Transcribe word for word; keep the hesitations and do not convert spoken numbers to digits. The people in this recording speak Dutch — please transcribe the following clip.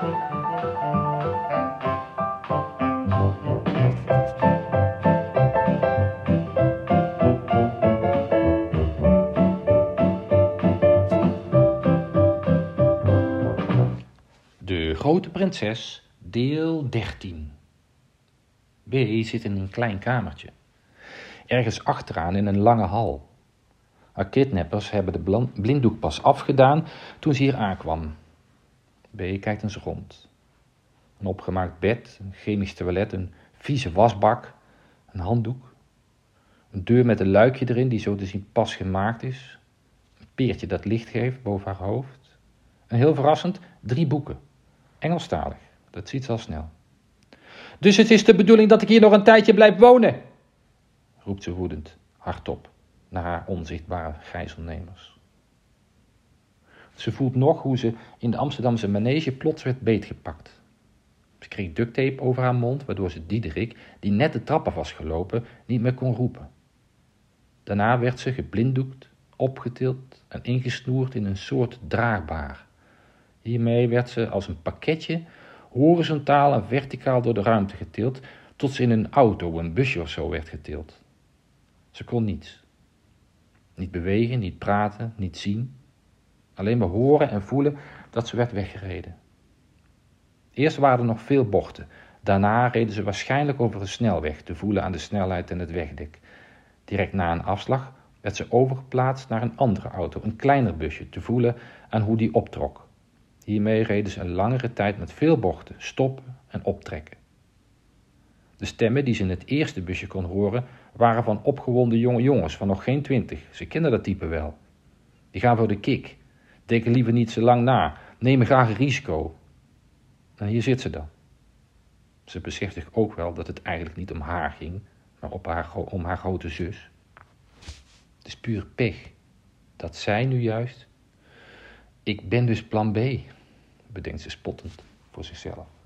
De Grote Prinses, deel dertien. B zit in een klein kamertje. Ergens achteraan in een lange hal. Haar kidnappers hebben de blinddoek pas afgedaan toen ze hier aankwam. B kijkt eens rond. Een opgemaakt bed, een chemisch toilet, een vieze wasbak, een handdoek. Een deur met een luikje erin die zo te zien pas gemaakt is. Een peertje dat licht geeft boven haar hoofd. En heel verrassend, drie boeken. Engelstalig, dat ziet ze al snel. Dus het is de bedoeling dat ik hier nog een tijdje blijf wonen, roept ze woedend, hardop, naar haar onzichtbare gijzelnemers. Ze voelt nog hoe ze in de Amsterdamse manege plots werd beetgepakt. Ze kreeg ducttape over haar mond, waardoor ze Diederik, die net de trappen was gelopen, niet meer kon roepen. Daarna werd ze geblinddoekt, opgetild en ingesnoerd in een soort draagbaar. Hiermee werd ze als een pakketje horizontaal en verticaal door de ruimte getild, tot ze in een auto, een busje of zo werd getild. Ze kon niets. Niet bewegen, niet praten, niet zien. Alleen maar horen en voelen dat ze werd weggereden. Eerst waren er nog veel bochten. Daarna reden ze waarschijnlijk over een snelweg, te voelen aan de snelheid en het wegdek. Direct na een afslag werd ze overgeplaatst naar een andere auto, een kleiner busje, te voelen aan hoe die optrok. Hiermee reden ze een langere tijd met veel bochten, stoppen en optrekken. De stemmen die ze in het eerste busje kon horen, waren van opgewonden jonge jongens van nog geen twintig. Ze kenden dat type wel. Die gaan voor de kick, denken liever niet zo lang na, nemen graag een risico. En hier zit ze dan. Ze beseft zich ook wel dat het eigenlijk niet om haar ging, maar op haar, om haar grote zus. Het is puur pech dat zij nu juist... Ik ben dus plan B, bedenkt ze spottend voor zichzelf.